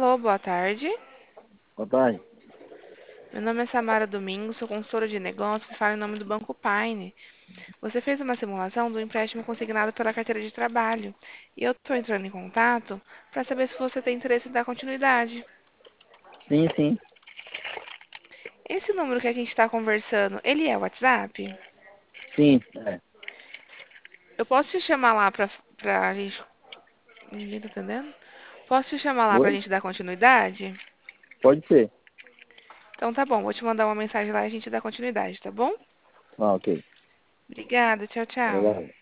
Alô, boa tarde. Boa tarde. Meu nome é Samara Domingos, sou consultora de negócios e falo em nome do Banco Paine. Você fez uma simulação do empréstimo consignado pela carteira de trabalho e eu estou entrando em contato para saber se você tem interesse em dar continuidade. Sim, sim, Esse número que a gente está conversando, ele é o WhatsApp? sim. Eu posso te chamar lá pra gente. Ninguém tá entendendo? Posso te chamar lá pra Oi? gente dar continuidade? Pode ser. Então tá bom, vou te mandar uma mensagem lá e a gente dá continuidade, tá bom? Ah, ok. Obrigada, tchau, tchau. Obrigado.